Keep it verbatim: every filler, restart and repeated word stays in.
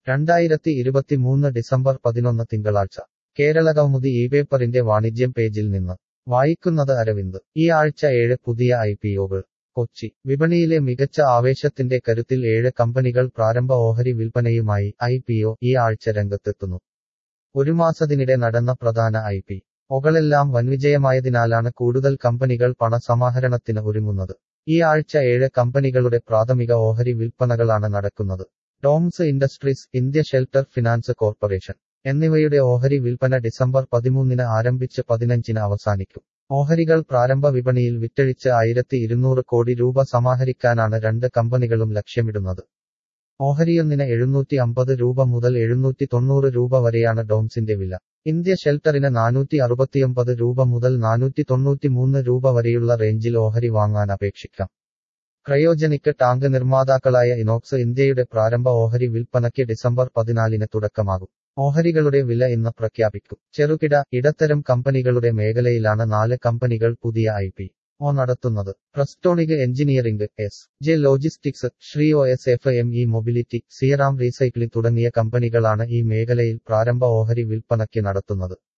രണ്ടായിരത്തി ഇരുപത്തിമൂന്ന് ഡിസംബർ പതിനൊന്ന് തിങ്കളാഴ്ച കേരളകൗമുദി ഈ പേപ്പറിന്റെ വാണിജ്യം പേജിൽ നിന്ന് വായിക്കുന്നത് അരവിന്ദ്. ഈ ആഴ്ച ഏഴ് പുതിയ ഐ പി ഒകൾ. കൊച്ചി വിപണിയിലെ മികച്ച ആവേശത്തിന്റെ കരുത്തിൽ ഏഴ് കമ്പനികൾ പ്രാരംഭ ഓഹരി വിൽപ്പനയുമായി ഐ പി ഒ ഈ ആഴ്ച രംഗത്തെത്തുന്നു. ഒരു മാസത്തിനിടെ നടന്ന പ്രധാന ഐ പി ഒകളെല്ലാം വൻവിജയമായതിനാലാണ് കൂടുതൽ കമ്പനികൾ പണസമാഹരണത്തിന് ഒരുങ്ങുന്നത്. ഈ ആഴ്ച ഏഴ് കമ്പനികളുടെ പ്രാഥമിക ഓഹരി വിൽപ്പനകളാണ് നടക്കുന്നത്. Toms Industries, India Shelter Finance Corporation എന്നിവയുടെ ഓഹരി വിൽപ്പന ഡിസംബർ പതിമൂന്നിന് ആരംഭിച്ച് പതിനഞ്ചിന് അവസാനിക്കും. ഓഹരികൾ പ്രാരംഭ വിപണിയിൽ വിറ്റഴിച്ച് ആയിരത്തി ഇരുന്നൂറ് കോടി രൂപ സമാഹരിക്കാനാണ് രണ്ട് കമ്പനികളും ലക്ഷ്യമിടുന്നത്. ഓഹരിയൊന്നിന് എഴുന്നൂറ്റി അമ്പത് രൂപ മുതൽ എഴുന്നൂറ്റി തൊണ്ണൂറ് രൂപ വരെയാണ് ഡോംസിന്റെ വില. ഇന്ത്യ ഷെൽട്ടറിന് നാനൂറ്റി അറുപത്തിയൊമ്പത് രൂപ മുതൽ നാനൂറ്റി തൊണ്ണൂറ്റിമൂന്ന് രൂപ വരെയുള്ള റേഞ്ചിൽ ഓഹരി വാങ്ങാൻ അപേക്ഷിക്കാം. ക്രയോജനിക് ടാങ്ക് നിർമ്മാതാക്കളായ ഇനോക്സ് ഇന്ത്യയുടെ പ്രാരംഭ ഓഹരി വിൽപ്പനയ്ക്ക് ഡിസംബർ പതിനാലിന് തുടക്കമാകും. ഓഹരികളുടെ വില ഇന്ന് പ്രഖ്യാപിക്കും. ചെറുകിട, ഇടത്തരം കമ്പനികളുടെ മേഖലയിലാണ് നാല് കമ്പനികൾ പുതിയ ഐ പി ഒ നടത്തുന്നത്. Prestonic Engineering, S J Logistics, Shri O S F M E Mobility, Siyaram Recycling തുടങ്ങിയ കമ്പനികളാണ് ഈ മേഖലയിൽ പ്രാരംഭ ഓഹരി വിൽപ്പനയ്ക്ക് നടത്തുന്നത്.